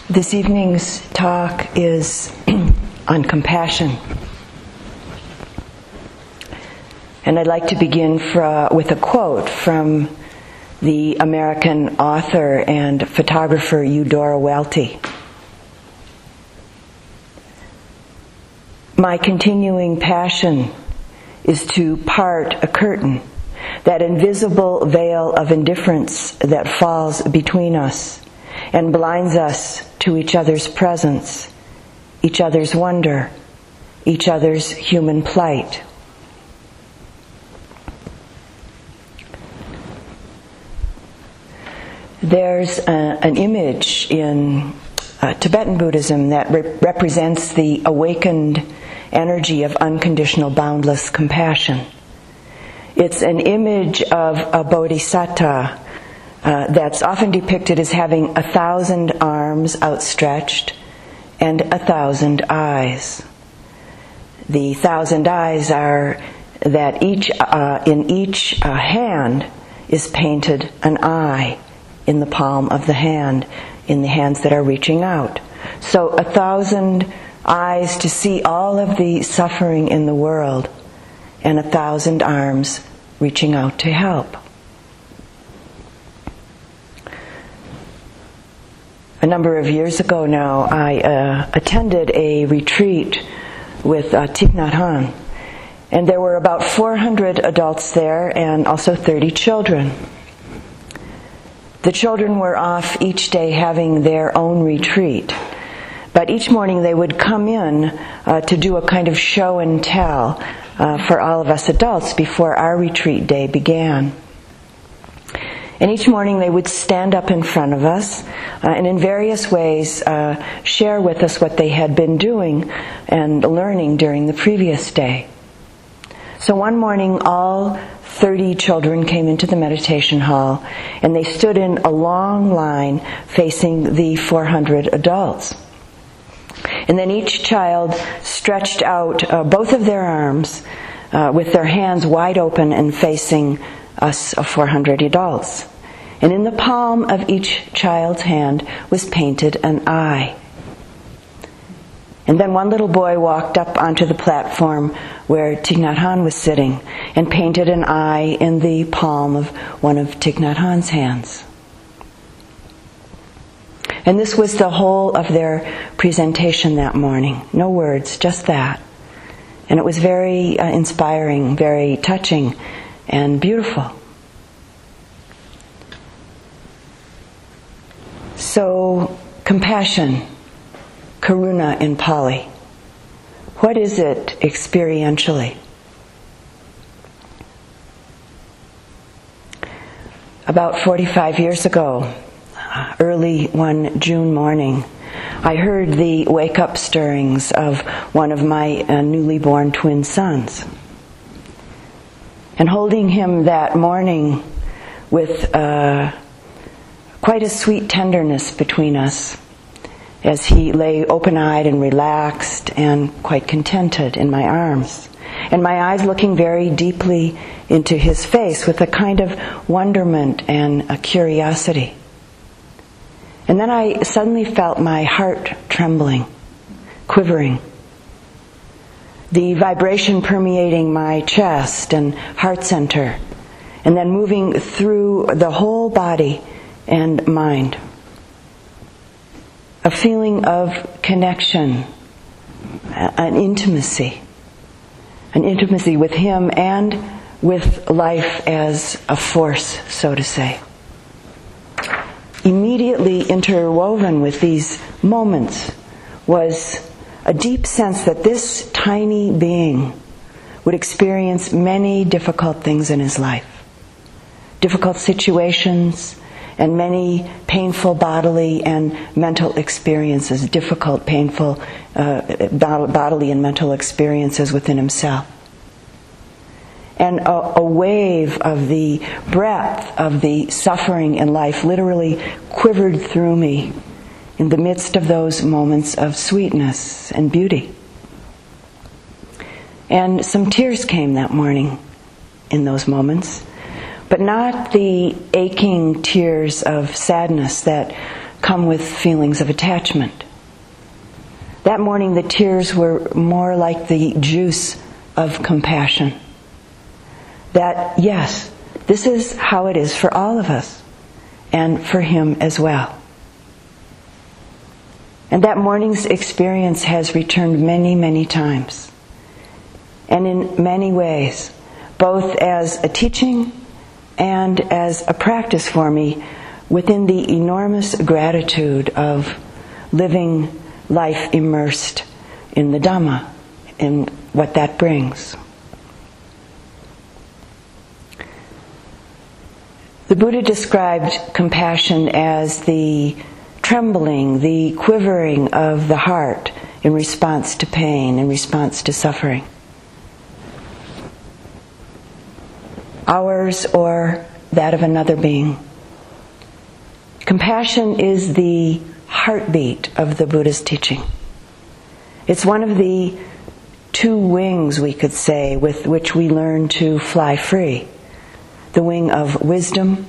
This evening's talk is on compassion. And I'd like to begin with a quote from the American author and photographer Eudora Welty. My continuing passion is to part a curtain, that invisible veil of indifference that falls between us and blinds us to each other's presence, each other's wonder, each other's human plight. There's an image in Tibetan Buddhism that represents the awakened energy of unconditional, boundless compassion. It's an image of a bodhisattva that's often depicted as having 1,000 arms outstretched and 1,000 eyes. The 1,000 eyes are that in each hand is painted an eye in the palm of the hand, in the hands that are reaching out. So 1,000 eyes to see all of the suffering in the world, and 1,000 arms reaching out to help. A number of years ago now, I attended a retreat with Thich Nhat Hanh, and there were about 400 adults there and also 30 children. The children were off each day having their own retreat, but each morning they would come in to do a kind of show and tell for all of us adults before our retreat day began. And each morning they would stand up in front of us and in various ways share with us what they had been doing and learning during the previous day. So one morning all 30 children came into the meditation hall, and they stood in a long line facing the 400 adults. And then each child stretched out both of their arms with their hands wide open and facing us 400 adults. And in the palm of each child's hand was painted an eye. And then one little boy walked up onto the platform where Thich Nhat Hanh was sitting and painted an eye in the palm of one of Thich Nhat Hanh's hands. And this was the whole of their presentation that morning. No words, just that. And it was very inspiring, very touching, and beautiful. So, compassion, karuna in Pali. What is it experientially? About 45 years ago, early one June morning, I heard the wake-up stirrings of one of my newly born twin sons. And holding him that morning with quite a sweet tenderness between us, as he lay open-eyed and relaxed and quite contented in my arms, and my eyes looking very deeply into his face with a kind of wonderment and a curiosity. And then I suddenly felt my heart trembling, quivering, the vibration permeating my chest and heart center, and then moving through the whole body and mind. A feeling of connection, an intimacy with him and with life as a force, so to say. Immediately interwoven with these moments was a deep sense that this tiny being would experience many difficult things in his life. Difficult situations, and many painful bodily and mental experiences, difficult, painful bodily and mental experiences within himself. And a wave of the breadth of the suffering in life literally quivered through me in the midst of those moments of sweetness and beauty. And some tears came that morning in those moments, but not the aching tears of sadness that come with feelings of attachment. That morning the tears were more like the juice of compassion. That, yes, this is how it is for all of us, and for him as well. And that morning's experience has returned many, many times, and in many ways, both as a teaching and as a practice for me within the enormous gratitude of living life immersed in the Dhamma, in what that brings. The Buddha described compassion as the trembling, the quivering of the heart in response to pain, in response to suffering. Ours or that of another being. Compassion is the heartbeat of the Buddha's teaching. It's one of the two wings, we could say, with which we learn to fly free. The wing of wisdom,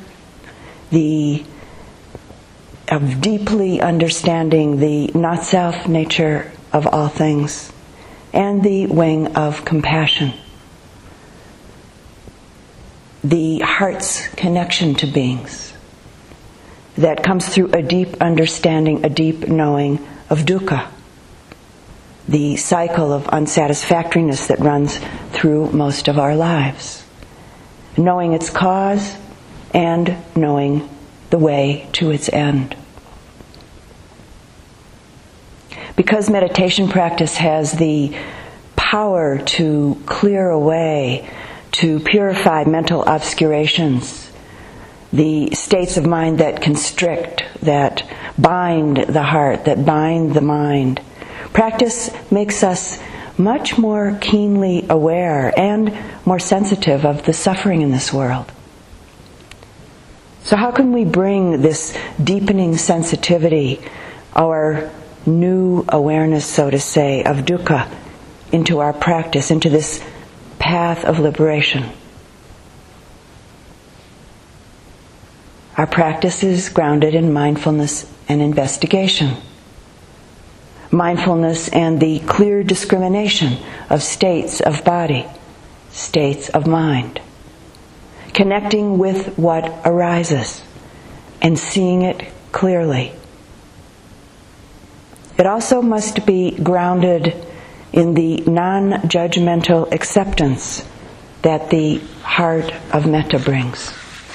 of deeply understanding the not-self nature of all things, and the wing of compassion, the heart's connection to beings that comes through a deep understanding, a deep knowing of dukkha, the cycle of unsatisfactoriness that runs through most of our lives. Knowing its cause and knowing the way to its end. Because meditation practice has the power to clear away, to purify mental obscurations, the states of mind that constrict, that bind the heart, that bind the mind, practice makes us much more keenly aware and more sensitive of the suffering in this world. So how can we bring this deepening sensitivity, our new awareness, so to say, of dukkha into our practice, into this path of liberation? Our practice is grounded in mindfulness and investigation. Mindfulness and the clear discrimination of states of body, states of mind. Connecting with what arises and seeing it clearly. It also must be grounded in the non-judgmental acceptance that the heart of metta brings.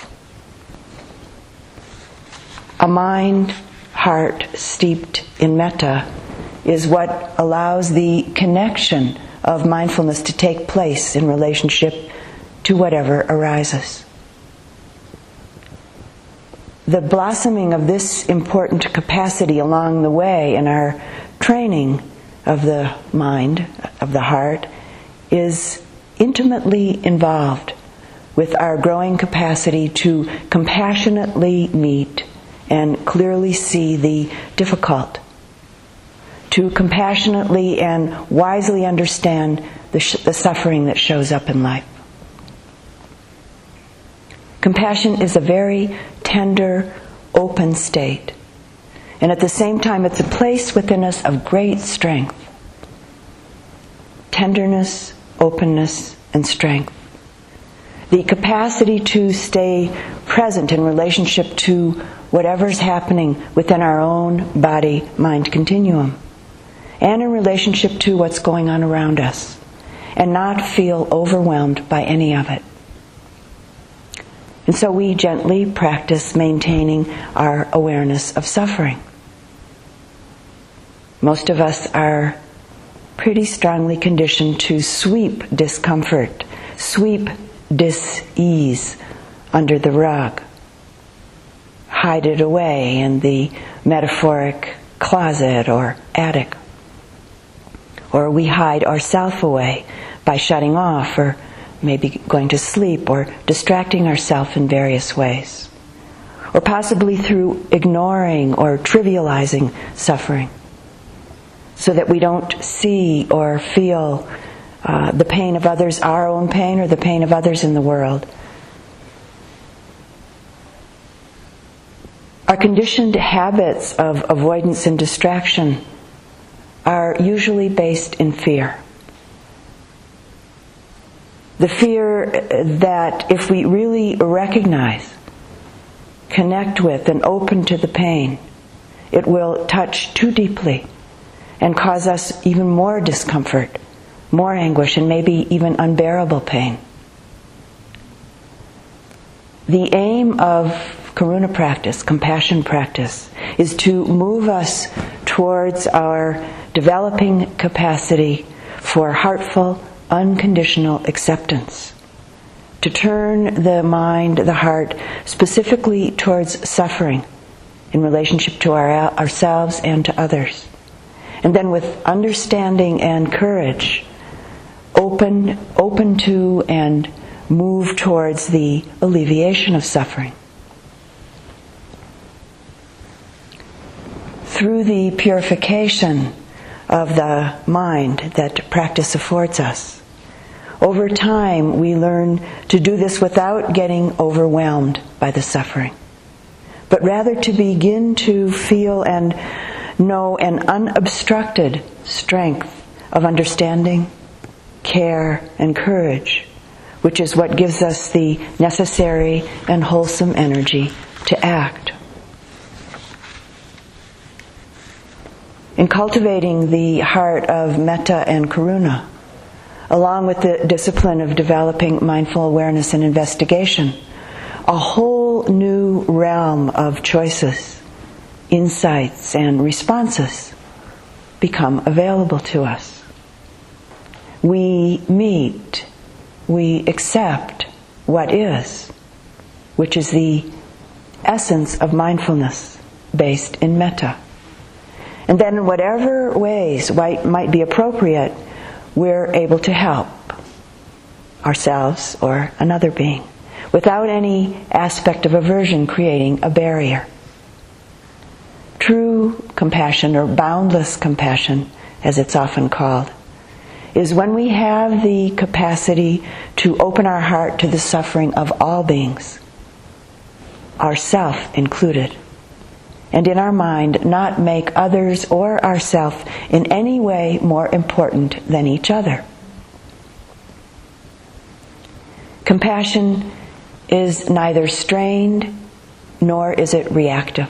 A mind, heart steeped in metta is what allows the connection of mindfulness to take place in relationship to whatever arises. The blossoming of this important capacity along the way in our training of the mind, of the heart, is intimately involved with our growing capacity to compassionately meet and clearly see the difficult, to compassionately and wisely understand the suffering that shows up in life. Compassion is a very tender, open state. And at the same time, it's a place within us of great strength. Tenderness, openness, and strength. The capacity to stay present in relationship to whatever's happening within our own body-mind continuum. And in relationship to what's going on around us. And not feel overwhelmed by any of it. And so we gently practice maintaining our awareness of suffering. Most of us are pretty strongly conditioned to sweep discomfort, sweep dis-ease under the rug, hide it away in the metaphoric closet or attic. Or we hide ourselves away by shutting off or maybe going to sleep or distracting ourselves in various ways. Or possibly through ignoring or trivializing suffering so that we don't see or feel the pain of others, our own pain or the pain of others in the world. Our conditioned habits of avoidance and distraction are usually based in fear. The fear that if we really recognize, connect with, and open to the pain, it will touch too deeply and cause us even more discomfort, more anguish, and maybe even unbearable pain. The aim of karuna practice, compassion practice, is to move us towards our developing capacity for heartful, unconditional acceptance. To turn the mind, the heart, specifically towards suffering in relationship to ourselves and to others. And then with understanding and courage, open to and move towards the alleviation of suffering. Through the purification of the mind that practice affords us, over time we learn to do this without getting overwhelmed by the suffering, but rather to begin to feel and know an unobstructed strength of understanding, care, and courage, which is what gives us the necessary and wholesome energy to act. In cultivating the heart of metta and karuna, along with the discipline of developing mindful awareness and investigation, a whole new realm of choices, insights, and responses become available to us. We meet, we accept what is, which is the essence of mindfulness based in metta. And then in whatever ways might be appropriate, we're able to help ourselves or another being without any aspect of aversion creating a barrier. True compassion, or boundless compassion, as it's often called, is when we have the capacity to open our heart to the suffering of all beings, ourself included, and in our mind not make others or ourself in any way more important than each other. Compassion is neither strained nor is it reactive.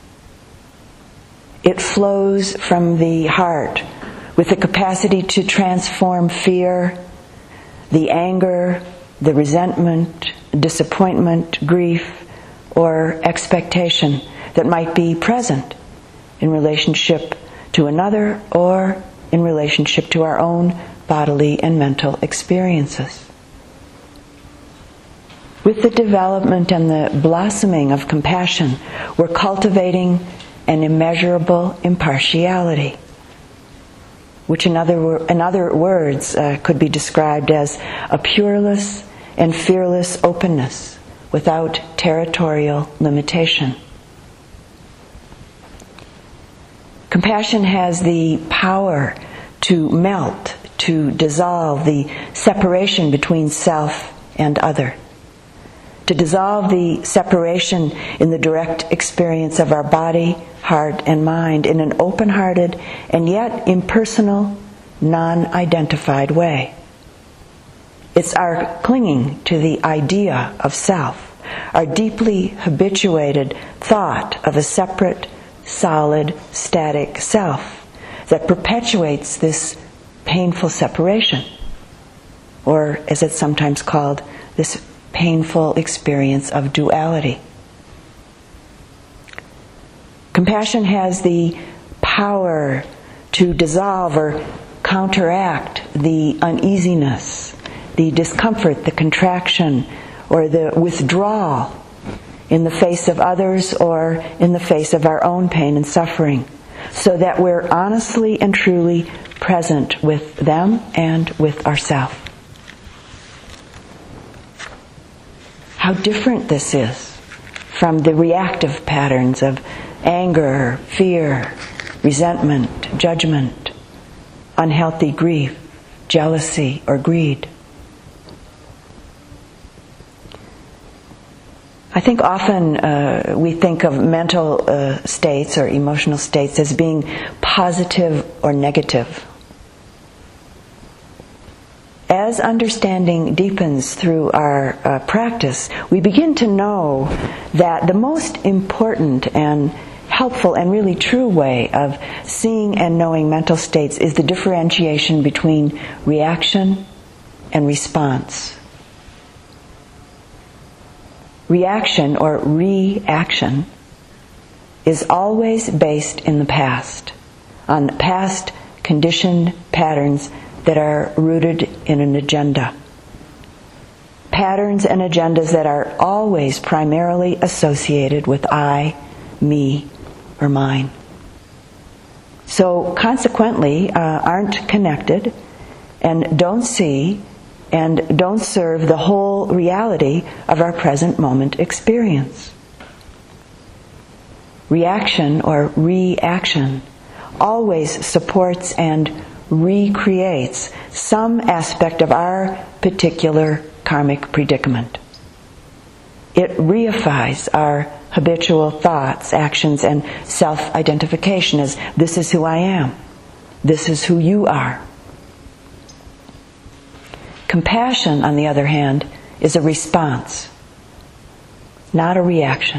It flows from the heart with the capacity to transform fear, the anger, the resentment, disappointment, grief, or expectation that might be present in relationship to another or in relationship to our own bodily and mental experiences. With the development and the blossoming of compassion, we're cultivating an immeasurable impartiality, which in other words could be described as a pureless and fearless openness without territorial limitation. Compassion has the power to melt, to dissolve the separation between self and other, to dissolve the separation in the direct experience of our body, heart, and mind in an open-hearted and yet impersonal, non-identified way. It's our clinging to the idea of self, our deeply habituated thought of a separate, solid, static self that perpetuates this painful separation, or as it's sometimes called, this painful experience of duality. Compassion has the power to dissolve or counteract the uneasiness, the discomfort, the contraction, or the withdrawal in the face of others or in the face of our own pain and suffering, so that we're honestly and truly present with them and with ourselves. How different this is from the reactive patterns of anger, fear, resentment, judgment, unhealthy grief, jealousy, or greed. I think often we think of mental states or emotional states as being positive or negative. As understanding deepens through our practice, we begin to know that the most important and helpful and really true way of seeing and knowing mental states is the differentiation between reaction and response. Reaction or reaction is always based in the past, on past conditioned patterns that are rooted in an agenda. Patterns and agendas that are always primarily associated with I, me, or mine. So consequently, aren't connected and don't see and don't serve the whole reality of our present moment experience. Reaction or reaction always supports and recreates some aspect of our particular karmic predicament. It reifies our habitual thoughts, actions, and self-identification as this is who I am, this is who you are. Compassion, on the other hand, is a response, not a reaction.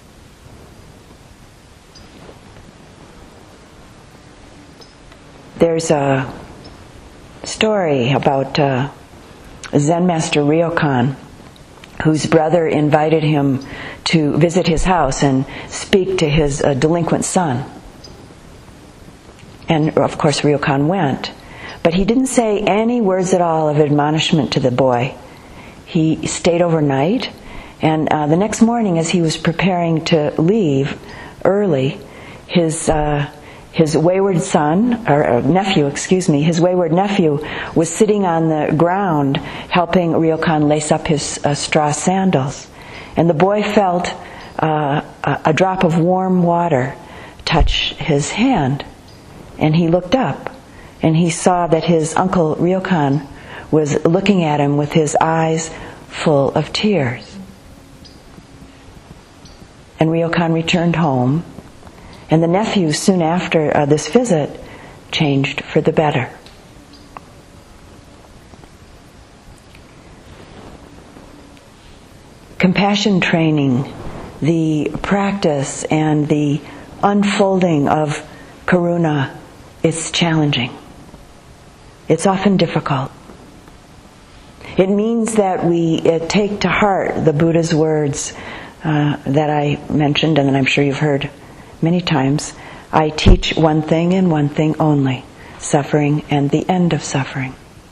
There's a story about Zen master Ryokan, whose brother invited him to visit his house and speak to his delinquent son. And of course Ryokan went, but he didn't say any words at all of admonishment to the boy. He stayed overnight, and the next morning as he was preparing to leave early, his wayward son, or nephew, his wayward nephew was sitting on the ground helping Ryokan lace up his straw sandals. And the boy felt a drop of warm water touch his hand. And he looked up, and he saw that his uncle Ryokan was looking at him with his eyes full of tears. And Ryokan returned home. And the nephew, soon after this visit, changed for the better. Compassion training, the practice and the unfolding of karuna, is challenging. It's often difficult. It means that we take to heart the Buddha's words that I mentioned and that I'm sure you've heard many times. I teach one thing and one thing only, suffering and the end of suffering.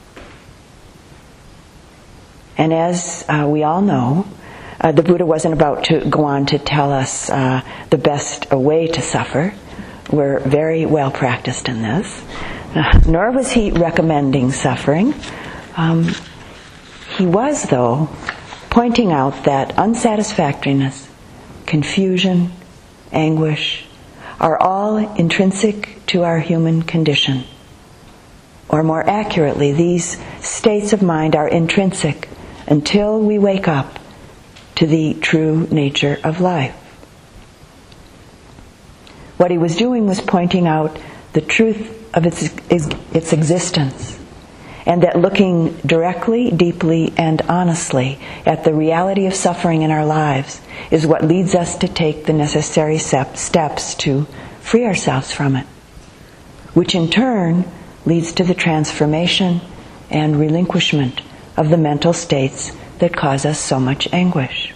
And as we all know, the Buddha wasn't about to go on to tell us the best way to suffer. We're very well practiced in this. Nor was he recommending suffering. He was, though, pointing out that unsatisfactoriness, confusion, anguish are all intrinsic to our human condition. Or more accurately, these states of mind are intrinsic until we wake up to the true nature of life. What he was doing was pointing out the truth of its existence, and that looking directly, deeply, and honestly at the reality of suffering in our lives is what leads us to take the necessary steps to free ourselves from it, which in turn leads to the transformation and relinquishment of the mental states that cause us so much anguish.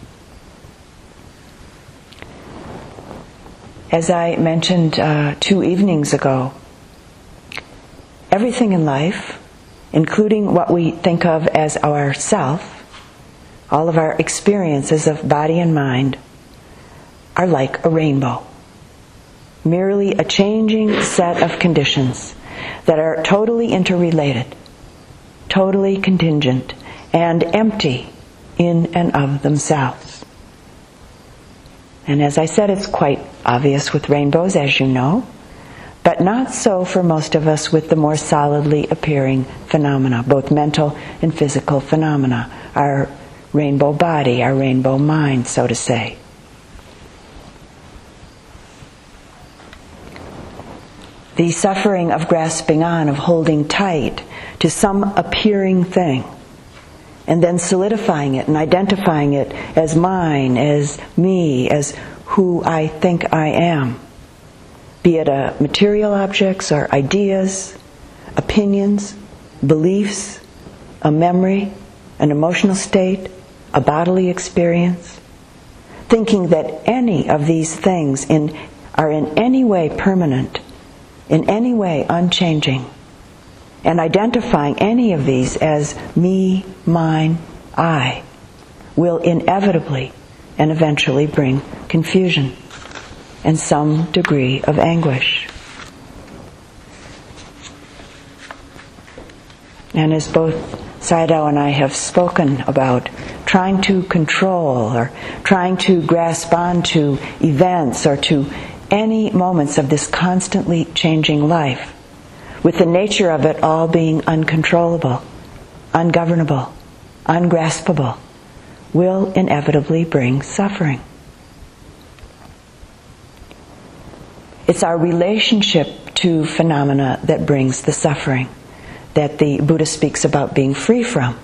As I mentioned 2 evenings ago, everything in life, including what we think of as our self, all of our experiences of body and mind, are like a rainbow. Merely a changing set of conditions that are totally interrelated, totally contingent, and empty in and of themselves. And as I said, it's quite obvious with rainbows, as you know, but not so for most of us with the more solidly appearing phenomena, both mental and physical phenomena, our rainbow body, our rainbow mind, so to say. The suffering of grasping on, of holding tight to some appearing thing, and then solidifying it and identifying it as mine, as me, as who I think I am. Be it material objects or ideas, opinions, beliefs, a memory, an emotional state, a bodily experience. Thinking that any of these things are in any way permanent, in any way unchanging, and identifying any of these as me, mine, I, will inevitably and eventually bring confusion and some degree of anguish. And as both Sayadaw and I have spoken about, trying to control or trying to grasp onto events or to any moments of this constantly changing life, with the nature of it all being uncontrollable, ungovernable, ungraspable, will inevitably bring suffering. It's our relationship to phenomena that brings the suffering that the Buddha speaks about being free from.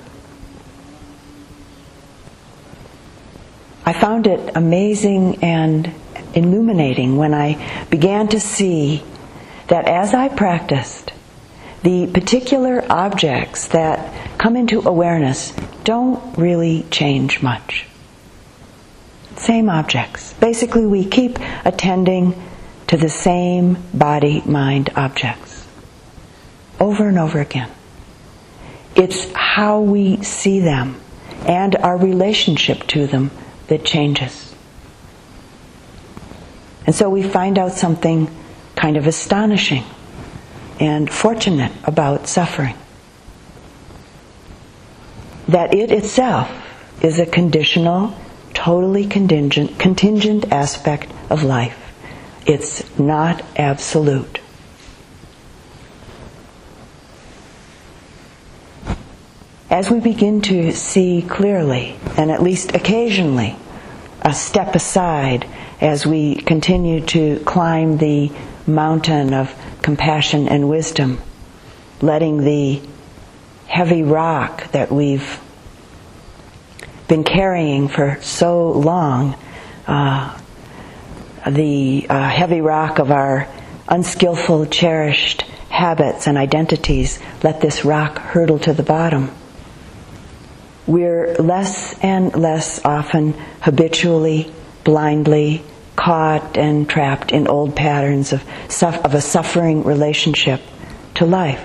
I found it amazing and illuminating when I began to see that as I practiced, the particular objects that come into awareness don't really change much. Same objects. Basically, we keep attending to the same body-mind objects over and over again. It's how we see them and our relationship to them that changes. And so we find out something kind of astonishing and fortunate about suffering. That it itself is a conditional, totally contingent aspect of life. It's not absolute. As we begin to see clearly, and at least occasionally, a step aside as we continue to climb the mountain of compassion and wisdom, letting the heavy rock that we've been carrying for so long, the heavy rock of our unskillful, cherished habits and identities, let this rock hurtle to the bottom. We're less and less often habitually, blindly caught and trapped in old patterns of a suffering relationship to life.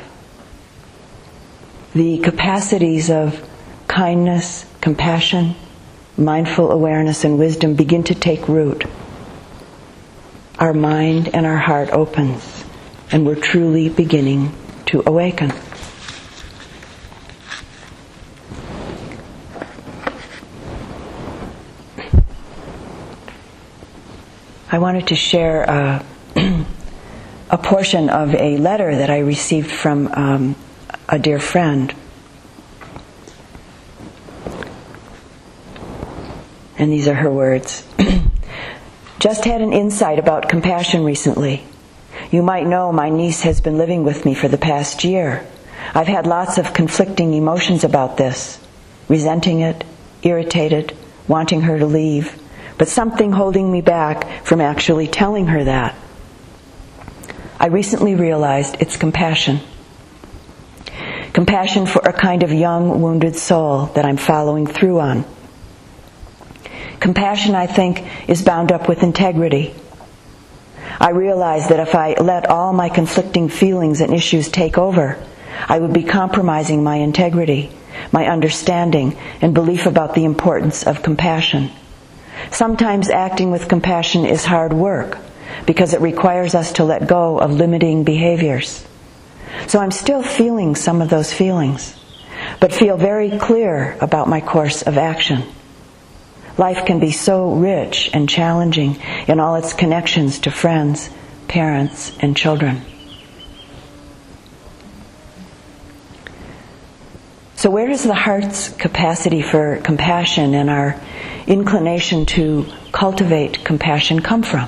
The capacities of kindness, compassion, mindful awareness, and wisdom begin to take root. Our mind and our heart opens, and we're truly beginning to awaken. I wanted to share a portion of a letter that I received from a dear friend. And these are her words. Just had an insight about compassion recently. You might know my niece has been living with me for the past year. I've had lots of conflicting emotions about this. Resenting it, irritated, wanting her to leave, but something holding me back from actually telling her that. I recently realized it's compassion. Compassion for a kind of young, wounded soul that I'm following through on. Compassion, I think, is bound up with integrity. I realize that if I let all my conflicting feelings and issues take over, I would be compromising my integrity, my understanding, and belief about the importance of compassion. Sometimes acting with compassion is hard work because it requires us to let go of limiting behaviors. So I'm still feeling some of those feelings, but feel very clear about my course of action. Life can be so rich and challenging in all its connections to friends, parents, and children. So where does the heart's capacity for compassion and our inclination to cultivate compassion come from?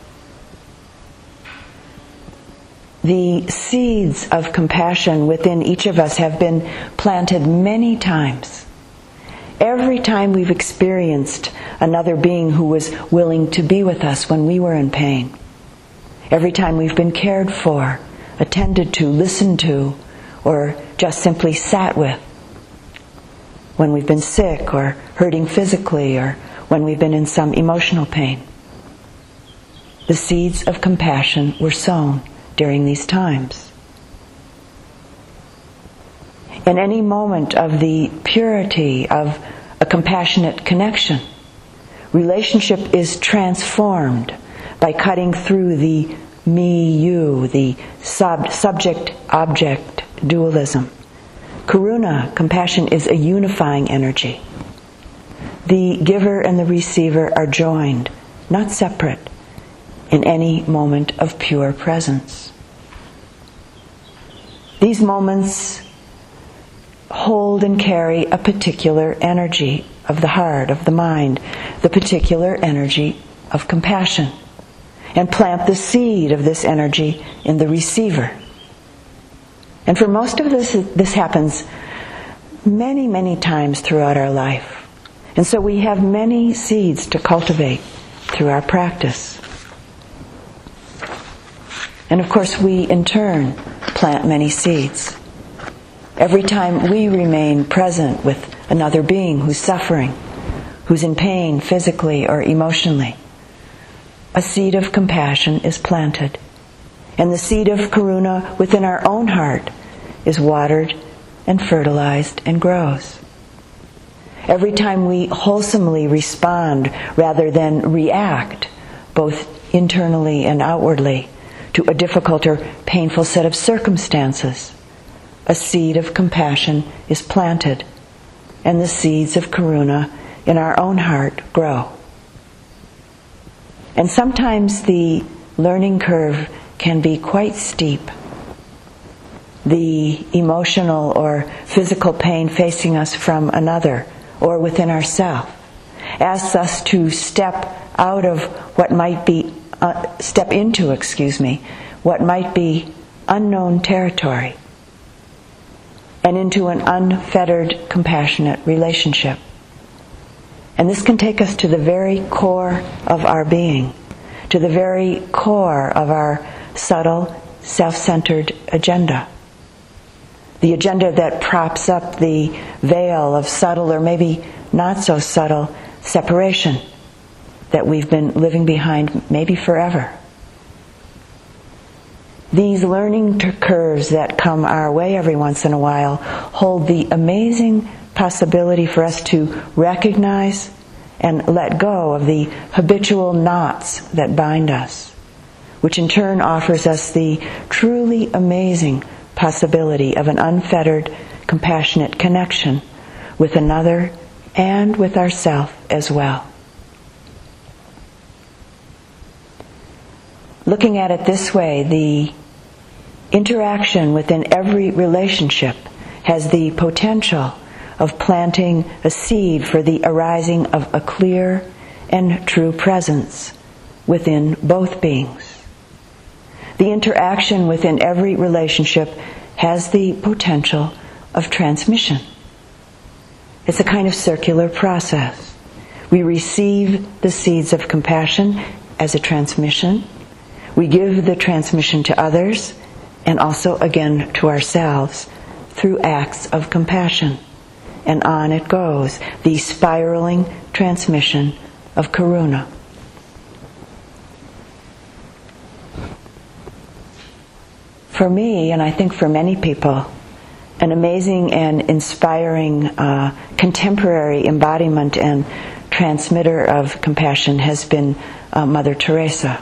The seeds of compassion within each of us have been planted many times. Every time we've experienced another being who was willing to be with us when we were in pain. Every time we've been cared for, attended to, listened to, or just simply sat with. When we've been sick or hurting physically, or when we've been in some emotional pain. The seeds of compassion were sown during these times. In any moment of the purity of a compassionate connection, relationship is transformed by cutting through the me-you, the subject-object dualism. Karuna, compassion, is a unifying energy. The giver and the receiver are joined, not separate, in any moment of pure presence. These moments hold and carry a particular energy of the heart, of the mind, the particular energy of compassion, and plant the seed of this energy in the receiver. And for most of us, this happens many, many times throughout our life. And so we have many seeds to cultivate through our practice. And of course, we in turn plant many seeds. Every time we remain present with another being who's suffering, who's in pain physically or emotionally, a seed of compassion is planted. And the seed of karuna within our own heart is watered and fertilized and grows. Every time we wholesomely respond rather than react, both internally and outwardly, to a difficult or painful set of circumstances, a seed of compassion is planted, and the seeds of karuna in our own heart grow. And sometimes the learning curve can be quite steep. The emotional or physical pain facing us from another or within ourselves asks us to step into what might be unknown territory and into an unfettered, compassionate relationship. And this can take us to the very core of our being, to the very core of our subtle, self-centered agenda. The agenda that props up the veil of subtle or maybe not so subtle separation that we've been living behind maybe forever. These learning curves that come our way every once in a while hold the amazing possibility for us to recognize and let go of the habitual knots that bind us, which in turn offers us the truly amazing possibility of an unfettered, compassionate connection with another and with ourselves as well. Looking at it this way, the interaction within every relationship has the potential of planting a seed for the arising of a clear and true presence within both beings. The interaction within every relationship has the potential of transmission. It's a kind of circular process. We receive the seeds of compassion as a transmission. We give the transmission to others and also again to ourselves through acts of compassion. And on it goes, the spiraling transmission of karuna. For me, and I think for many people, an amazing and inspiring contemporary embodiment and transmitter of compassion has been Mother Teresa.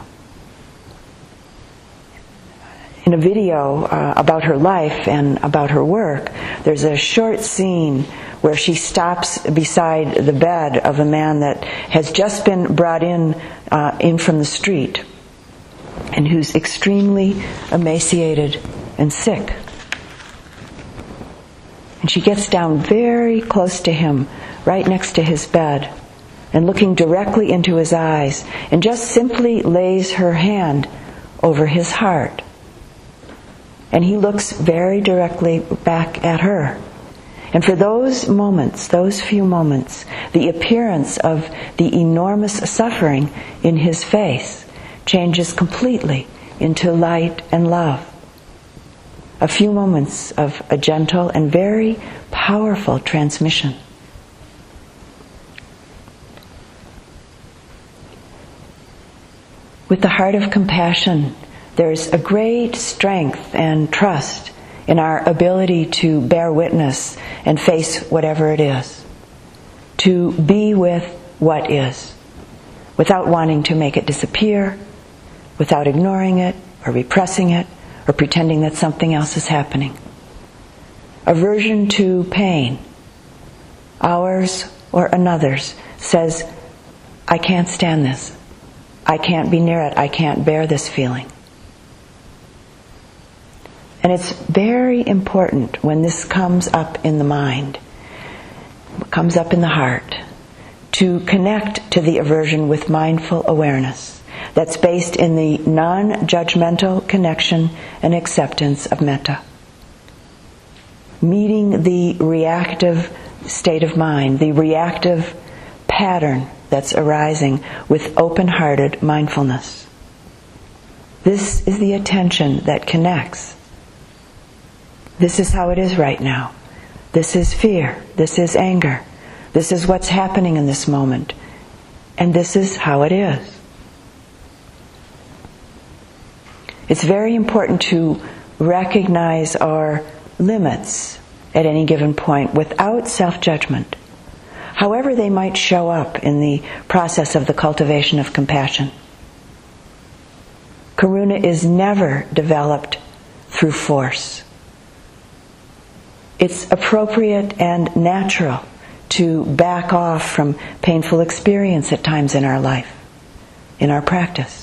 In a video about her life and about her work, there's a short scene where she stops beside the bed of a man that has just been brought in from the street and who's extremely emaciated and sick. And she gets down very close to him, right next to his bed, and looking directly into his eyes, and just simply lays her hand over his heart. And he looks very directly back at her. And for those moments, those few moments, the appearance of the enormous suffering in his face changes completely into light and love. A few moments of a gentle and very powerful transmission. With the heart of compassion, there's a great strength and trust in our ability to bear witness and face whatever it is. To be with what is, without wanting to make it disappear, without ignoring it or repressing it or pretending that something else is happening. Aversion to pain, ours or another's, says, I can't stand this. I can't be near it. I can't bear this feeling. And it's very important when this comes up in the mind, comes up in the heart, to connect to the aversion with mindful awareness that's based in the non-judgmental connection and acceptance of metta. Meeting the reactive state of mind, the reactive pattern that's arising with open-hearted mindfulness. This is the attention that connects. This is how it is right now. This is fear. This is anger. This is what's happening in this moment. And this is how it is. It's very important to recognize our limits at any given point without self-judgment, however they might show up in the process of the cultivation of compassion. Karuna is never developed through force. It's appropriate and natural to back off from painful experience at times in our life, in our practice.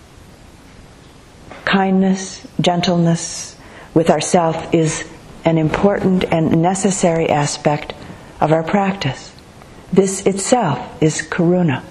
Kindness, gentleness with ourself is an important and necessary aspect of our practice. This itself is karuna.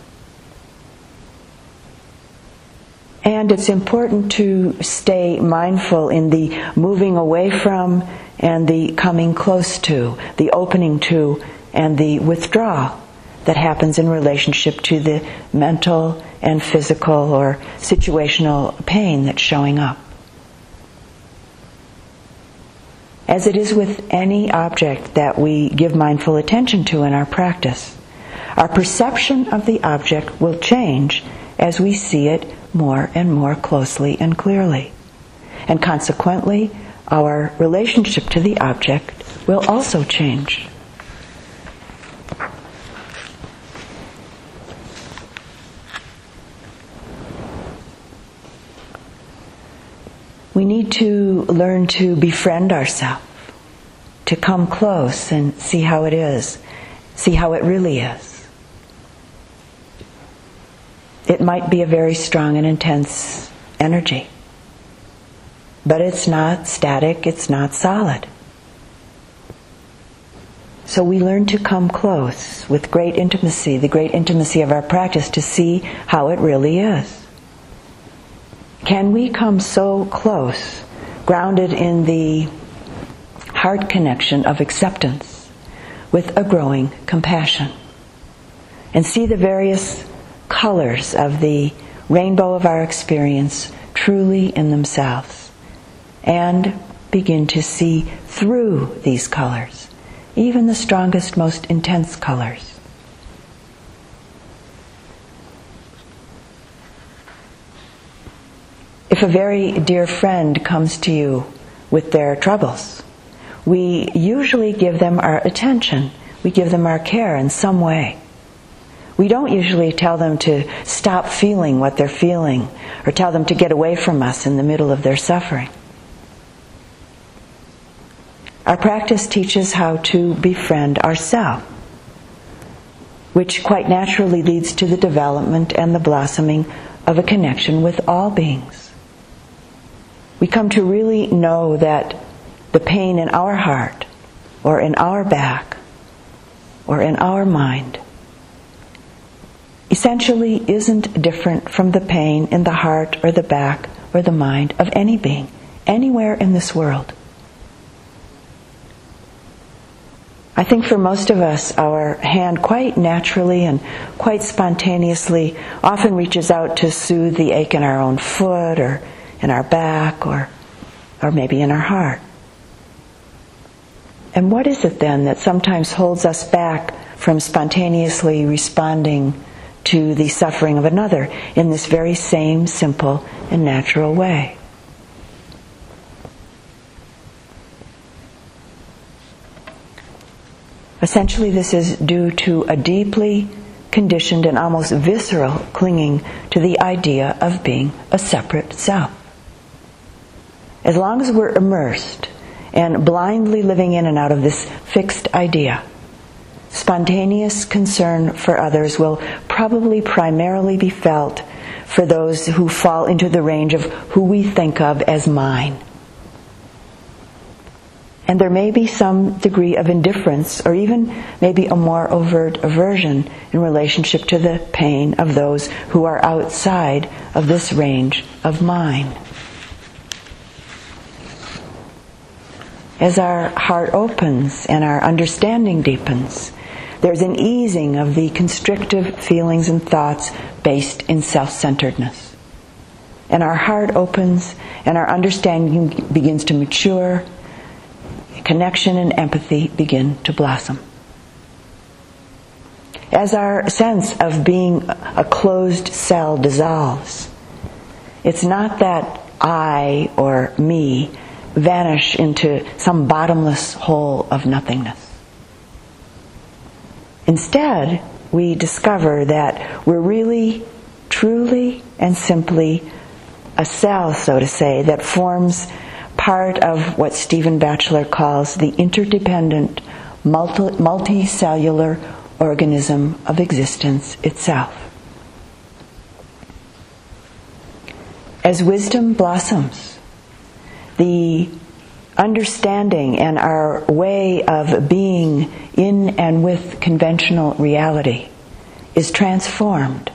And it's important to stay mindful in the moving away from and the coming close to, the opening to and the withdrawal that happens in relationship to the mental and physical or situational pain that's showing up. As it is with any object that we give mindful attention to in our practice, our perception of the object will change as we see it more and more closely and clearly. And consequently, our relationship to the object will also change. We need to learn to befriend ourselves, to come close and see how it is, see how it really is. It might be a very strong and intense energy, but it's not static, it's not solid. So we learn to come close with great intimacy, the great intimacy of our practice, to see how it really is. Can we come so close, grounded in the heart connection of acceptance, with a growing compassion, and see the various colors of the rainbow of our experience truly in themselves, and begin to see through these colors, even the strongest, most intense colors. If a very dear friend comes to you with their troubles, we usually give them our attention. We give them our care in some way. We don't usually tell them to stop feeling what they're feeling or tell them to get away from us in the middle of their suffering. Our practice teaches how to befriend ourselves, which quite naturally leads to the development and the blossoming of a connection with all beings. We come to really know that the pain in our heart, or in our back, or in our mind, essentially isn't different from the pain in the heart or the back or the mind of any being, anywhere in this world. I think for most of us, our hand quite naturally and quite spontaneously often reaches out to soothe the ache in our own foot or in our back or maybe in our heart. And what is it then that sometimes holds us back from spontaneously responding to the suffering of another in this very same simple and natural way? Essentially, this is due to a deeply conditioned and almost visceral clinging to the idea of being a separate self. As long as we're immersed and blindly living in and out of this fixed idea, spontaneous concern for others will probably primarily be felt for those who fall into the range of who we think of as mine. And there may be some degree of indifference or even maybe a more overt aversion in relationship to the pain of those who are outside of this range of mine. As our heart opens and our understanding deepens, there's an easing of the constrictive feelings and thoughts based in self-centeredness. And our heart opens and our understanding begins to mature. Connection and empathy begin to blossom. As our sense of being a closed cell dissolves, it's not that I or me vanish into some bottomless hole of nothingness. Instead, we discover that we're really, truly, and simply a cell, so to say, that forms part of what Stephen Batchelor calls the interdependent, multicellular organism of existence itself. As wisdom blossoms, the understanding and our way of being in and with conventional reality is transformed.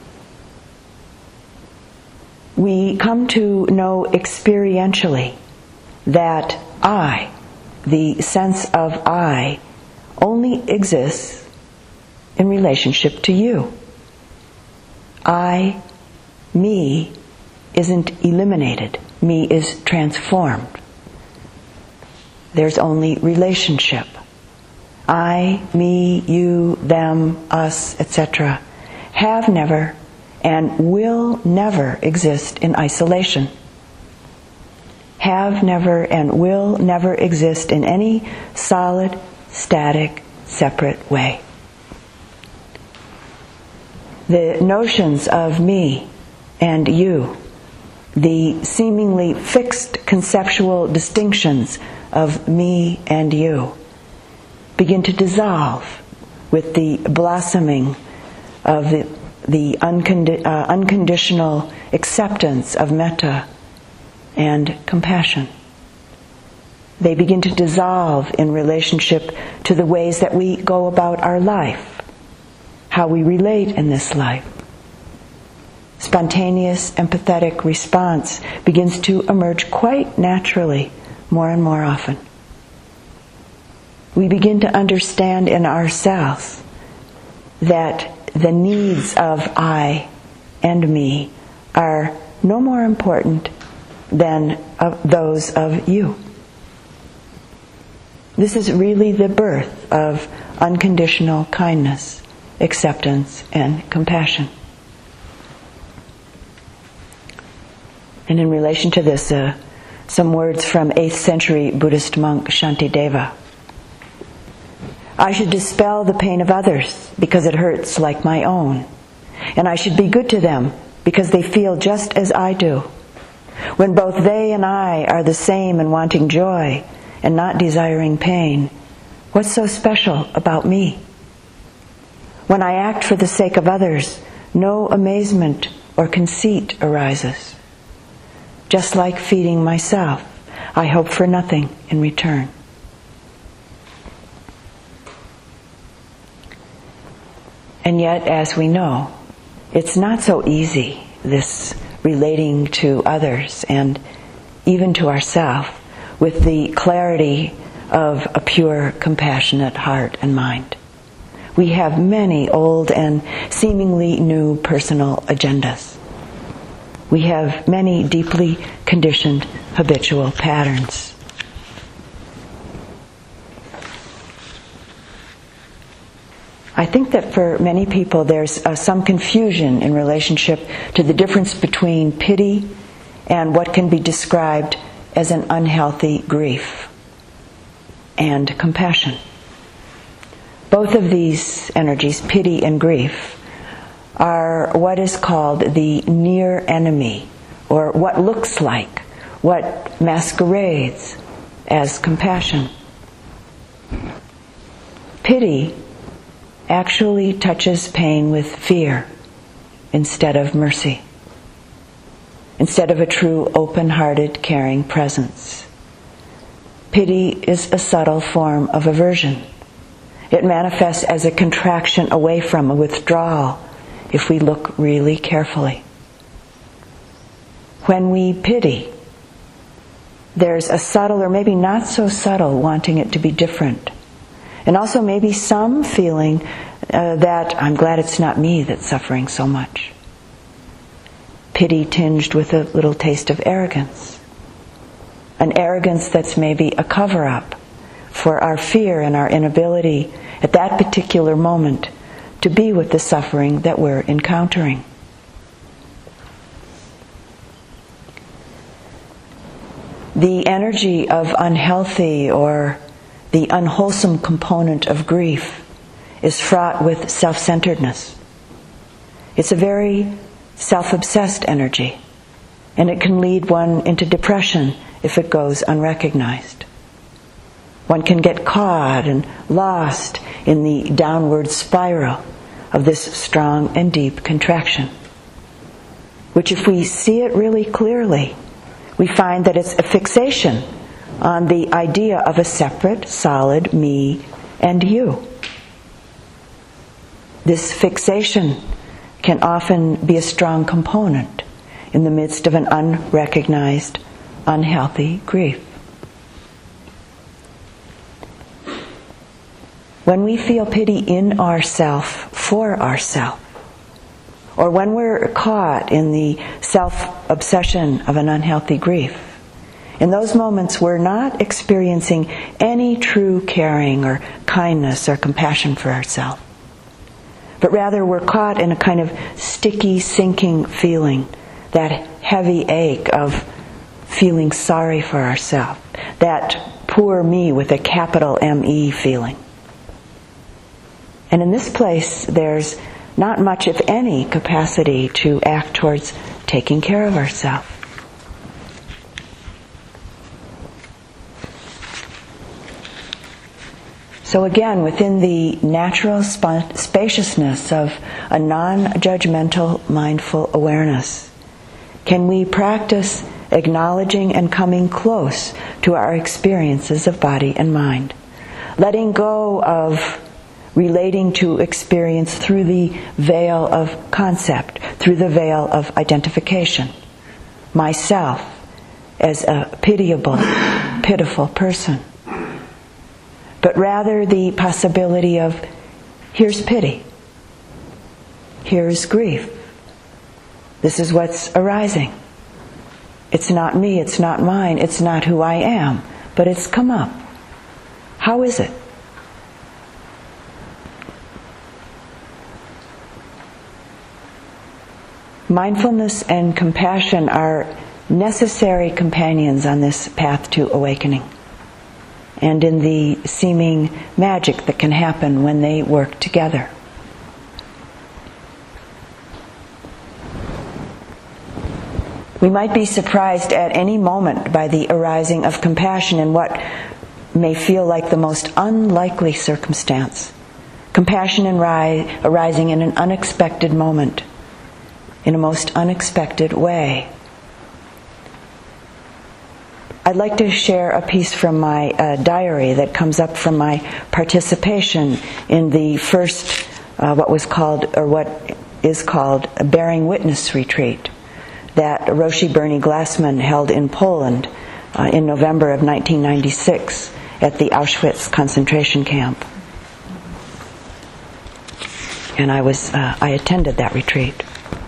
We come to know experientially that I, the sense of I, only exists in relationship to you. I, me, isn't eliminated. Me is transformed. There's only relationship. I, me, you, them, us, etc. have never and will never exist in isolation. Have never and will never exist in any solid, static, separate way. The notions of me and you, the seemingly fixed conceptual distinctions of me and you, begin to dissolve with the blossoming of the unconditional acceptance of metta and compassion. They begin to dissolve in relationship to the ways that we go about our life, how we relate in this life. Spontaneous, empathetic response begins to emerge quite naturally, more and more often. We begin to understand in ourselves that the needs of I and me are no more important than those of you. This is really the birth of unconditional kindness, acceptance, and compassion. And in relation to this, some words from 8th century Buddhist monk Shantideva. I should dispel the pain of others because it hurts like my own. And I should be good to them because they feel just as I do. When both they and I are the same in wanting joy and not desiring pain, what's so special about me? When I act for the sake of others, no amazement or conceit arises. Just like feeding myself, I hope for nothing in return. And yet, as we know, it's not so easy, this relating to others and even to ourselves with the clarity of a pure, compassionate heart and mind. We have many old and seemingly new personal agendas. We have many deeply conditioned habitual patterns. I think that for many people there's some confusion in relationship to the difference between pity and what can be described as an unhealthy grief and compassion. Both of these energies, pity and grief, are what is called the near enemy, or what looks like, what masquerades as compassion. Pity actually touches pain with fear instead of mercy, instead of a true open-hearted, caring presence. Pity is a subtle form of aversion. It manifests as a contraction away from, a withdrawal, if we look really carefully. When we pity, there's a subtle, or maybe not so subtle, wanting it to be different. And also maybe some feeling that I'm glad it's not me that's suffering so much. Pity tinged with a little taste of arrogance. An arrogance that's maybe a cover-up for our fear and our inability at that particular moment to be with the suffering that we're encountering. The energy of unhealthy or the unwholesome component of grief is fraught with self-centeredness. It's a very self-obsessed energy, and it can lead one into depression if it goes unrecognized. One can get caught and lost in the downward spiral of this strong and deep contraction, which, if we see it really clearly, we find that it's a fixation on the idea of a separate, solid me and you. This fixation can often be a strong component in the midst of an unrecognized, unhealthy grief. When we feel pity in ourself, for ourself, or when we're caught in the self-obsession of an unhealthy grief, in those moments we're not experiencing any true caring or kindness or compassion for ourselves. But rather we're caught in a kind of sticky, sinking feeling, that heavy ache of feeling sorry for ourselves, that poor me with a capital M-E feeling. And in this place there's not much, if any, capacity to act towards taking care of ourselves. So again, within the natural spaciousness of a non-judgmental, mindful awareness, can we practice acknowledging and coming close to our experiences of body and mind, letting go of relating to experience through the veil of concept, through the veil of identification. Myself as a pitiable, pitiful person. But rather the possibility of, here's pity. Here's grief. This is what's arising. It's not me, it's not mine, it's not who I am, but it's come up. How is it? Mindfulness and compassion are necessary companions on this path to awakening, and in the seeming magic that can happen when they work together. We might be surprised at any moment by the arising of compassion in what may feel like the most unlikely circumstance. Compassion arising in an unexpected moment, in a most unexpected way. I'd like to share a piece from my diary that comes up from my participation in the first what is called a Bearing Witness retreat that Roshi Bernie Glassman held in Poland in November of 1996 at the Auschwitz concentration camp. And I attended that retreat.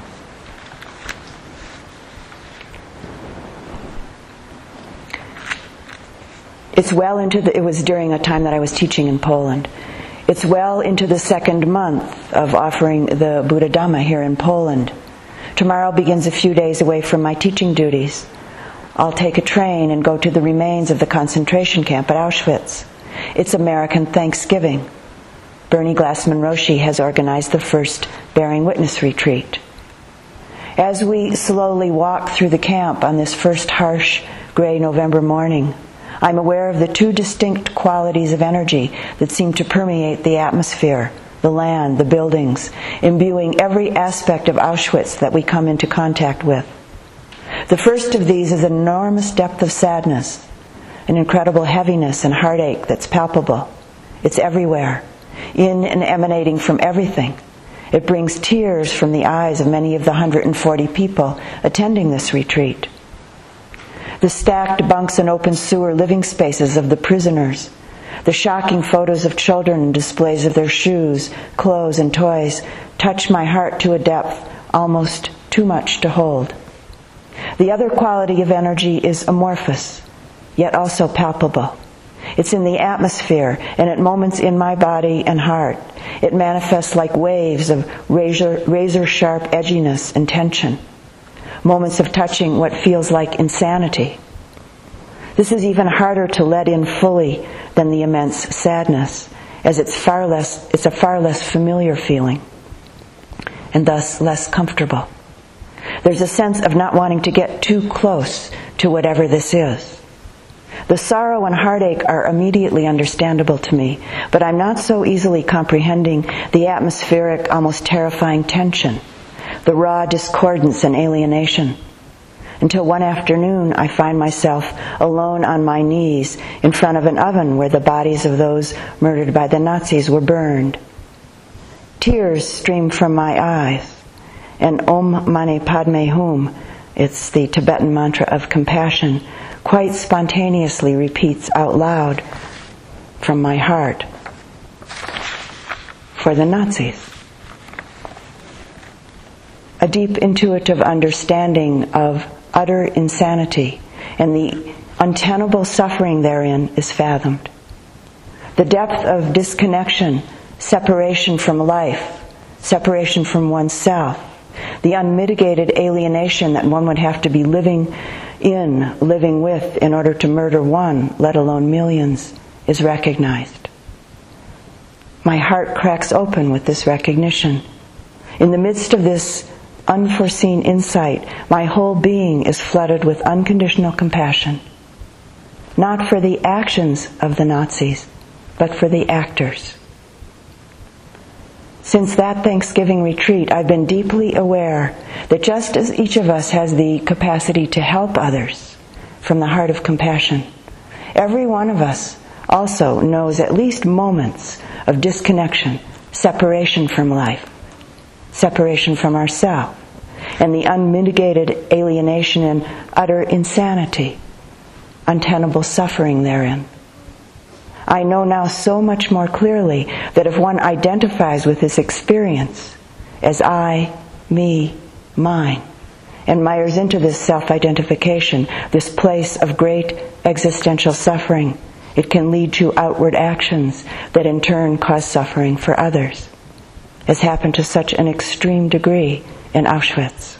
It was during a time that I was teaching in Poland. It's well into the second month of offering the Buddha Dhamma here in Poland. Tomorrow begins a few days away from my teaching duties. I'll take a train and go to the remains of the concentration camp at Auschwitz. It's American Thanksgiving. Bernie Glassman Roshi has organized the first Bearing Witness retreat. As we slowly walk through the camp on this first harsh, gray November morning, I'm aware of the two distinct qualities of energy that seem to permeate the atmosphere, the land, the buildings, imbuing every aspect of Auschwitz that we come into contact with. The first of these is an enormous depth of sadness, an incredible heaviness and heartache that's palpable. It's everywhere, in and emanating from everything. It brings tears from the eyes of many of the 140 people attending this retreat. The stacked bunks and open sewer living spaces of the prisoners, the shocking photos of children and displays of their shoes, clothes, and toys touch my heart to a depth almost too much to hold. The other quality of energy is amorphous, yet also palpable. It's in the atmosphere and at moments in my body and heart. It manifests like waves of razor-sharp edginess and tension. Moments of touching what feels like insanity. This is even harder to let in fully than the immense sadness, as it's a far less familiar feeling, and thus less comfortable. There's a sense of not wanting to get too close to whatever this is. The sorrow and heartache are immediately understandable to me, but I'm not so easily comprehending the atmospheric, almost terrifying tension, the raw discordance and alienation, until one afternoon I find myself alone on my knees in front of an oven where the bodies of those murdered by the Nazis were burned. Tears stream from my eyes, and Om Mani Padme Hum, it's the Tibetan mantra of compassion, quite spontaneously repeats out loud from my heart for the Nazis. A deep intuitive understanding of utter insanity and the untenable suffering therein is fathomed. The depth of disconnection, separation from life, separation from oneself, the unmitigated alienation that one would have to be living with in order to murder one, let alone millions, is recognized. My heart cracks open with this recognition. In the midst of this unforeseen insight, my whole being is flooded with unconditional compassion, not for the actions of the Nazis, but for the actors. Since that Thanksgiving retreat, I've been deeply aware that just as each of us has the capacity to help others from the heart of compassion, every one of us also knows at least moments of disconnection, separation from life, separation from ourselves, and the unmitigated alienation and utter insanity, untenable suffering therein. I know now so much more clearly that if one identifies with this experience as I, me, mine, and mires into this self-identification, this place of great existential suffering, it can lead to outward actions that in turn cause suffering for others, as happened to such an extreme degree in Auschwitz.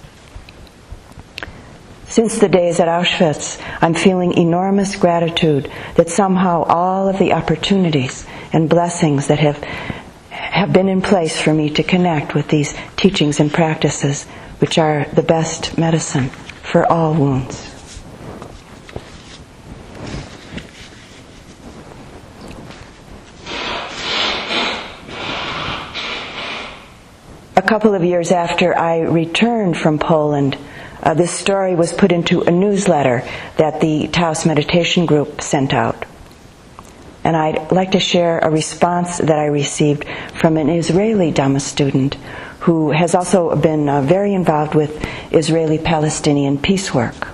Since the days at Auschwitz, I'm feeling enormous gratitude that somehow all of the opportunities and blessings that have been in place for me to connect with these teachings and practices, which are the best medicine for all wounds. A couple of years after I returned from Poland, this story was put into a newsletter that the Taos Meditation Group sent out. And I'd like to share a response that I received from an Israeli Dhamma student who has also been very involved with Israeli-Palestinian peace work.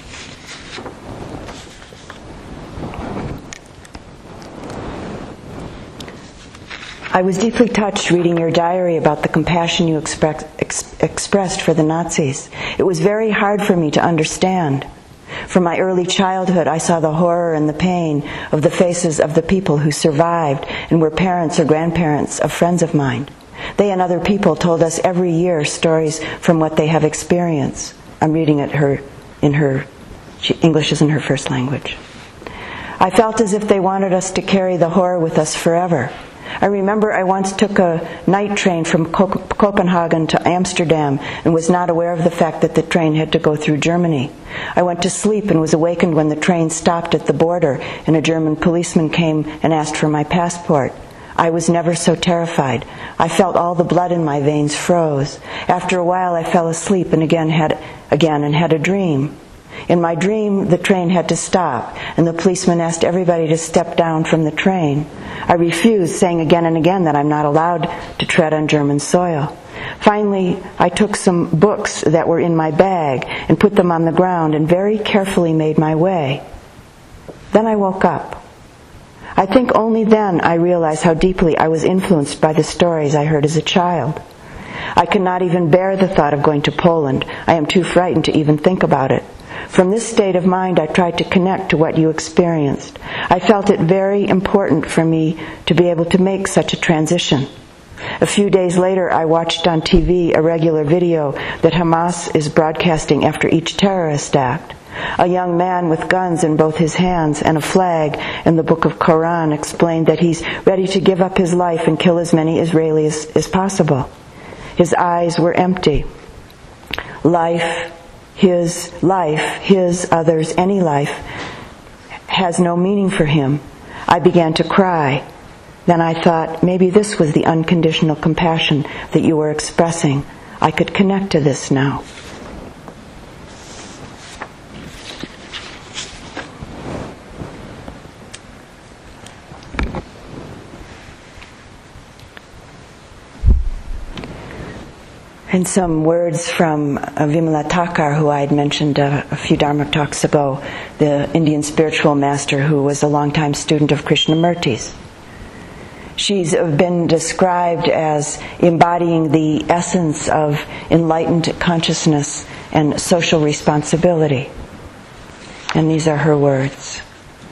I was deeply touched reading your diary about the compassion you expressed for the Nazis. It was very hard for me to understand. From my early childhood, I saw the horror and the pain of the faces of the people who survived and were parents or grandparents of friends of mine. They and other people told us every year stories from what they have experienced. I'm reading it English isn't her first language. I felt as if they wanted us to carry the horror with us forever. I remember I once took a night train from Copenhagen to Amsterdam and was not aware of the fact that the train had to go through Germany. I went to sleep and was awakened when the train stopped at the border and a German policeman came and asked for my passport. I was never so terrified. I felt all the blood in my veins froze. After a while I fell asleep and had a dream. In my dream, the train had to stop, and the policeman asked everybody to step down from the train. I refused, saying again and again that I'm not allowed to tread on German soil. Finally, I took some books that were in my bag and put them on the ground and very carefully made my way. Then I woke up. I think only then I realized how deeply I was influenced by the stories I heard as a child. I could not even bear the thought of going to Poland. I am too frightened to even think about it. From this state of mind, I tried to connect to what you experienced. I felt it very important for me to be able to make such a transition. A few days later, I watched on TV a regular video that Hamas is broadcasting after each terrorist act. A young man with guns in both his hands and a flag and the book of Quran explained that he's ready to give up his life and kill as many Israelis as possible. His eyes were empty. His, others, any life, has no meaning for him. I began to cry. Then I thought, maybe this was the unconditional compassion that you were expressing. I could connect to this now. And some words from Vimala Thakar, who I had mentioned a few Dharma talks ago, the Indian spiritual master who was a longtime student of Krishnamurti's. She's been described as embodying the essence of enlightened consciousness and social responsibility. And these are her words.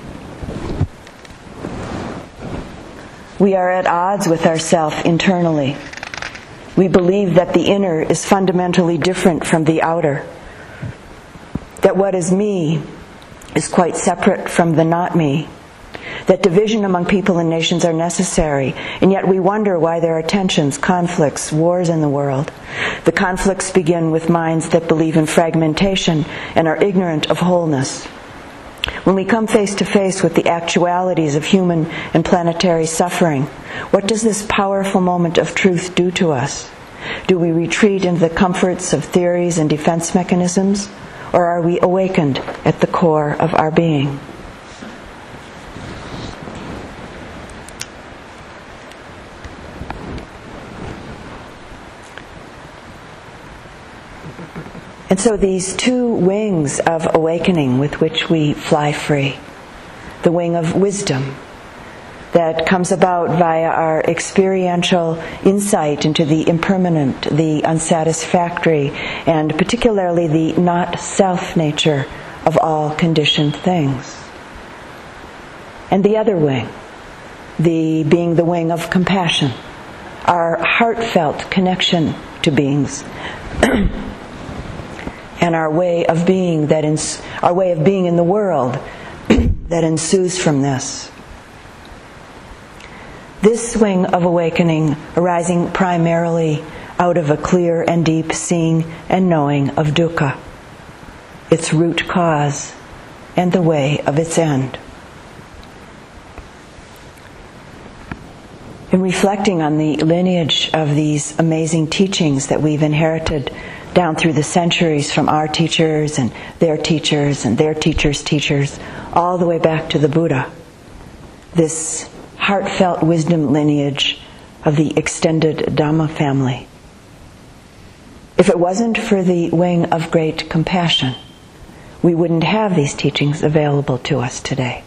We are at odds with ourselves internally. We believe that the inner is fundamentally different from the outer, that what is me is quite separate from the not me, that division among people and nations are necessary, and yet we wonder why there are tensions, conflicts, wars in the world. The conflicts begin with minds that believe in fragmentation and are ignorant of wholeness. When we come face to face with the actualities of human and planetary suffering, what does this powerful moment of truth do to us? Do we retreat into the comforts of theories and defense mechanisms, or are we awakened at the core of our being? And so these two wings of awakening with which we fly free, the wing of wisdom that comes about via our experiential insight into the impermanent, the unsatisfactory, and particularly the not-self nature of all conditioned things. And the other wing, being the wing of compassion, our heartfelt connection to beings. And our way of being in the world that ensues from this. This wing of awakening arising primarily out of a clear and deep seeing and knowing of dukkha, its root cause, and the way of its end. In reflecting on the lineage of these amazing teachings that we've inherited down through the centuries from our teachers and their teachers and their teachers' teachers, all the way back to the Buddha, this heartfelt wisdom lineage of the extended Dhamma family. If it wasn't for the wing of great compassion, we wouldn't have these teachings available to us today.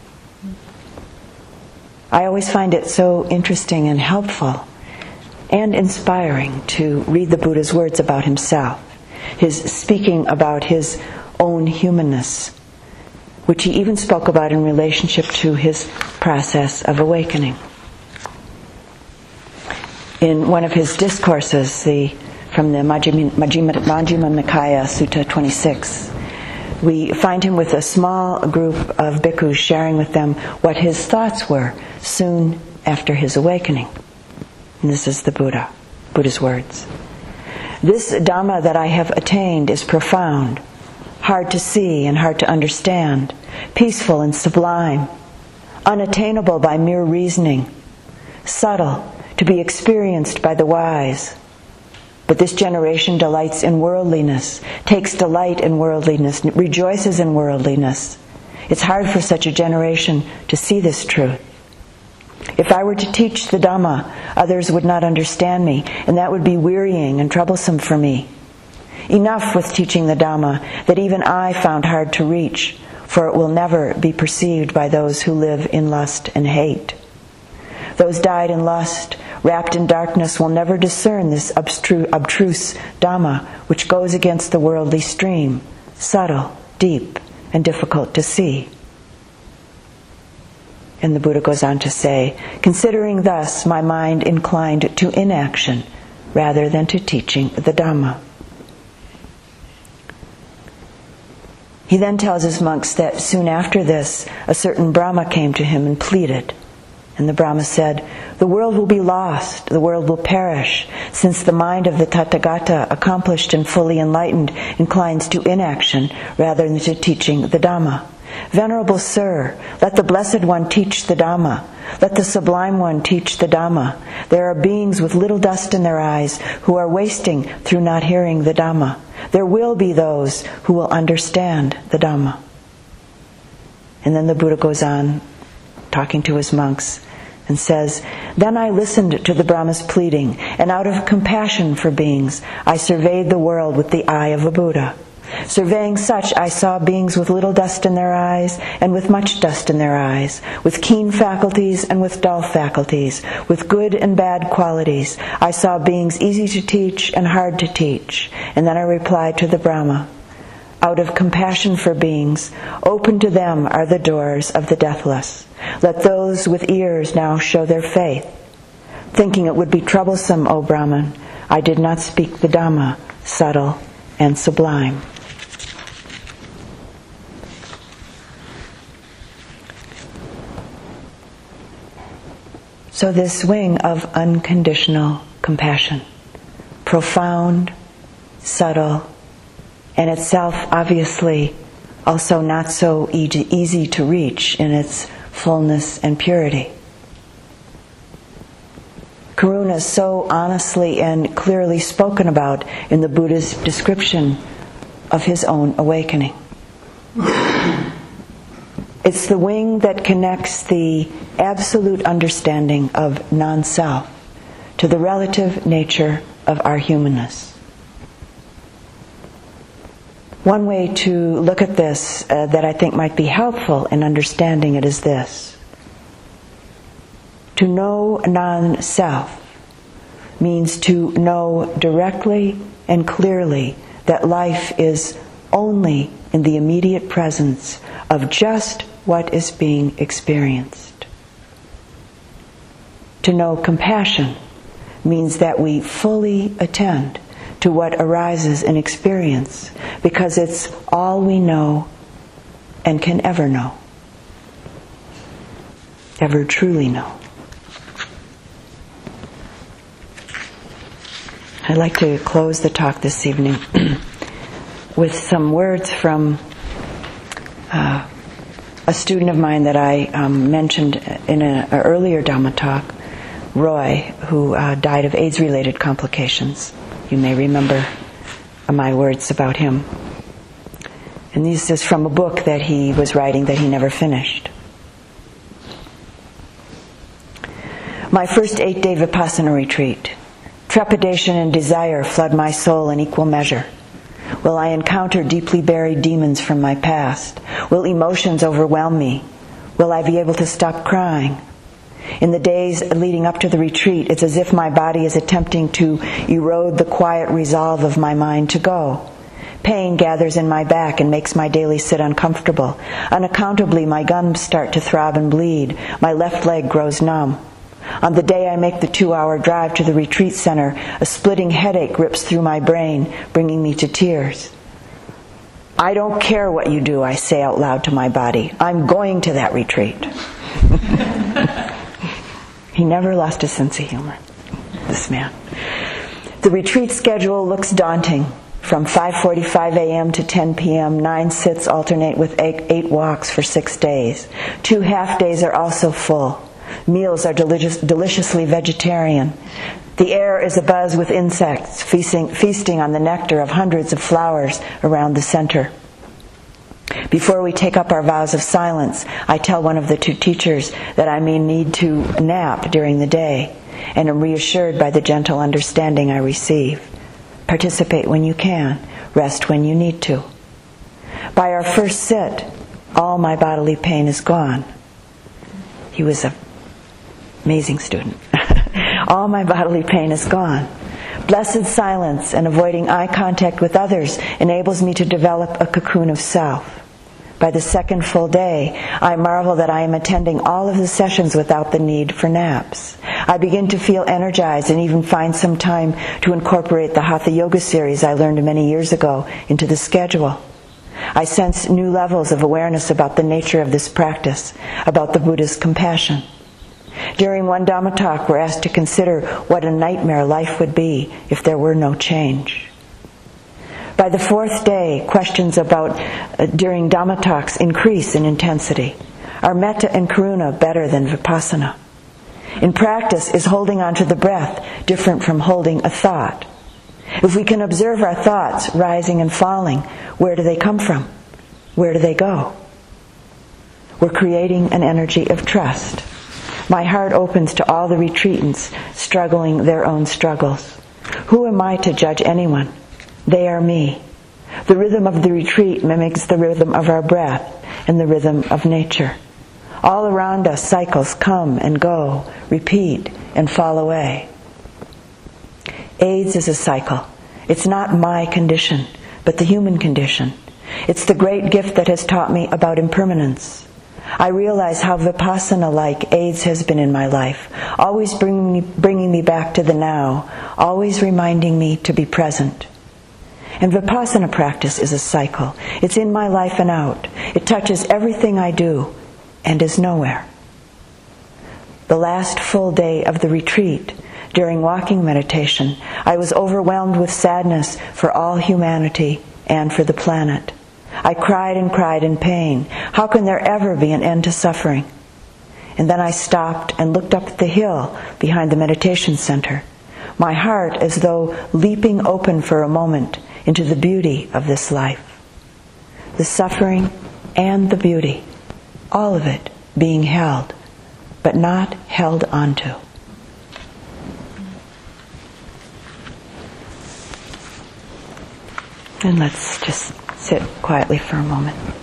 I always find it so interesting and helpful and inspiring to read the Buddha's words about himself, his speaking about his own humanness, which he even spoke about in relationship to his process of awakening. In one of his discourses, from the Majjhima Nikaya, Sutta 26, we find him with a small group of bhikkhus sharing with them what his thoughts were soon after his awakening. And this is the Buddha's words. This Dhamma that I have attained is profound, hard to see and hard to understand, peaceful and sublime, unattainable by mere reasoning, subtle, to be experienced by the wise. But this generation delights in worldliness, takes delight in worldliness, rejoices in worldliness. It's hard for such a generation to see this truth. If I were to teach the Dhamma, others would not understand me, and that would be wearying and troublesome for me. Enough with teaching the Dhamma that even I found hard to reach, for it will never be perceived by those who live in lust and hate. Those died in lust, wrapped in darkness, will never discern this abstruse Dhamma, which goes against the worldly stream, subtle, deep, and difficult to see. And the Buddha goes on to say, considering thus my mind inclined to inaction rather than to teaching the Dhamma. He then tells his monks that soon after this, a certain Brahma came to him and pleaded. And the Brahma said, the world will be lost, the world will perish, since the mind of the Tathagata, accomplished and fully enlightened, inclines to inaction rather than to teaching the Dhamma. Venerable Sir, let the Blessed One teach the Dhamma. Let the Sublime One teach the Dhamma. There are beings with little dust in their eyes who are wasting through not hearing the Dhamma. There will be those who will understand the Dhamma. And then the Buddha goes on, talking to his monks, and says, then I listened to the Brahma's pleading, and out of compassion for beings, I surveyed the world with the eye of a Buddha. Surveying such, I saw beings with little dust in their eyes and with much dust in their eyes, with keen faculties and with dull faculties, with good and bad qualities. I saw beings easy to teach and hard to teach. And then I replied to the Brahma, out of compassion for beings, open to them are the doors of the deathless. Let those with ears now show their faith. Thinking it would be troublesome, O Brahman, I did not speak the Dhamma, subtle and sublime. So this wing of unconditional compassion, profound, subtle, and itself obviously also not so easy to reach in its fullness and purity. Karuna is so honestly and clearly spoken about in the Buddha's description of his own awakening. It's the wing that connects the absolute understanding of non-self to the relative nature of our humanness. One way to look at this that I think might be helpful in understanding it is this. To know non-self means to know directly and clearly that life is only in the immediate presence of just what is being experienced. To know compassion means that we fully attend to what arises in experience, because it's all we know and can ever know, ever truly know. I'd like to close the talk this evening with some words from a student of mine that I mentioned in an earlier Dhamma talk, Roy, who died of AIDS-related complications. You may remember my words about him. And this is from a book that he was writing that he never finished. My first 8-day Vipassana retreat. Trepidation and desire flood my soul in equal measure. Will I encounter deeply buried demons from my past? Will emotions overwhelm me? Will I be able to stop crying? In the days leading up to the retreat, it's as if my body is attempting to erode the quiet resolve of my mind to go. Pain gathers in my back and makes my daily sit uncomfortable. Unaccountably, my gums start to throb and bleed. My left leg grows numb. On the day I make the 2-hour drive to the retreat center, a splitting headache rips through my brain, bringing me to tears. I don't care what you do, I say out loud to my body. I'm going to that retreat. He never lost his sense of humor, this man. The retreat schedule looks daunting. From 5:45 a.m. to 10 p.m., 9 sits alternate with 8 walks for 6 days. 2 half-days are also full. Meals are deliciously vegetarian. The air is abuzz with insects, feasting on the nectar of hundreds of flowers around the center. Before we take up our vows of silence, I tell one of the 2 teachers that I may need to nap during the day, and am reassured by the gentle understanding I receive. Participate when you can, rest when you need to. By our first sit, all my bodily pain is gone. He was an amazing student. All my bodily pain is gone. Blessed silence and avoiding eye contact with others enables me to develop a cocoon of self. By the second full day, I marvel that I am attending all of the sessions without the need for naps. I begin to feel energized and even find some time to incorporate the Hatha Yoga series I learned many years ago into the schedule. I sense new levels of awareness about the nature of this practice, about the Buddha's compassion. During one Dhamma talk, we're asked to consider what a nightmare life would be if there were no change. By the 4th day, questions about during Dhamma talks increase in intensity. Are metta and karuna better than vipassana? In practice, is holding on to the breath different from holding a thought? If we can observe our thoughts rising and falling, where do they come from? Where do they go? We're creating an energy of trust. My heart opens to all the retreatants struggling their own struggles. Who am I to judge anyone? They are me. The rhythm of the retreat mimics the rhythm of our breath and the rhythm of nature. All around us, cycles come and go, repeat and fall away. AIDS is a cycle. It's not my condition, but the human condition. It's the great gift that has taught me about impermanence. I realize how Vipassana-like AIDS has been in my life, always bringing me back to the now, always reminding me to be present. And Vipassana practice is a cycle. It's in my life and out. It touches everything I do and is nowhere. The last full day of the retreat, during walking meditation, I was overwhelmed with sadness for all humanity and for the planet. I cried and cried in pain. How can there ever be an end to suffering? And then I stopped and looked up at the hill behind the meditation center, my heart as though leaping open for a moment into the beauty of this life. The suffering and the beauty, all of it being held, but not held onto. And let's just sit quietly for a moment.